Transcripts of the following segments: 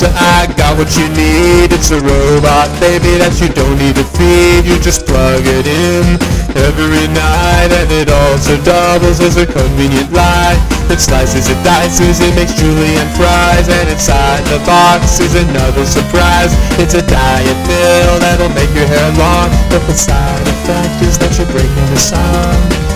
doctor, I got what you need. It's a robot, baby, that you don't need to feed. You just plug it in every night, and it also doubles as a convenient light. It slices, it dices, it makes julienne fries, and inside the box is another surprise. It's a diet pill that'll make your hair long, but the side effect is that you're breaking the song.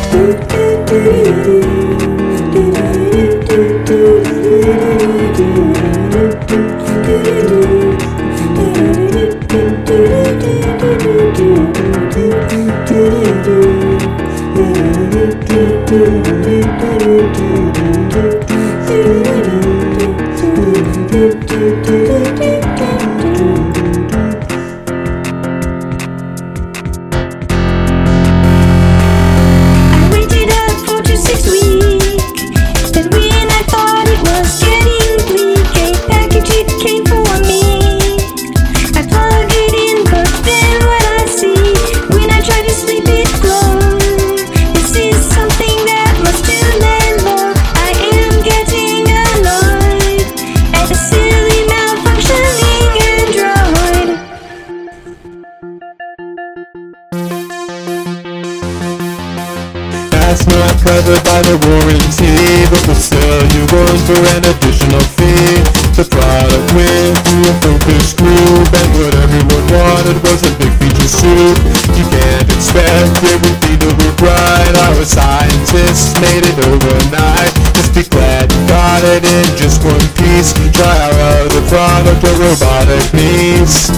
That's not covered by the warranty, but we'll sell you one for an additional fee. The product went through a focus group, and what everyone wanted was a big feature suit. You can't expect everything to work right. Our scientists made it overnight. Just be glad you got it in just one piece. Try our other product, a robotic niece.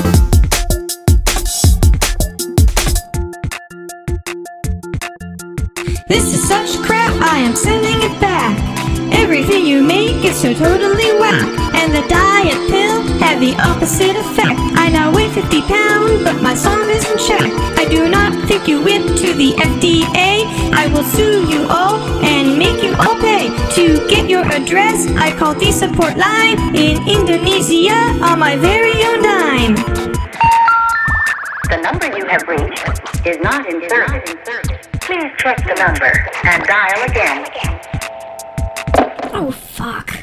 This is such crap, I am sending it back. Everything you make is so totally whack, and the diet pill had the opposite effect. I now weigh 50 pounds, but my song is in check. I do not think you went to the FDA. I will sue you all and make you all pay. To get your address, I call the support line in Indonesia on my very own dime. The number you have reached is not in service. Please check the number and dial again. Oh, fuck.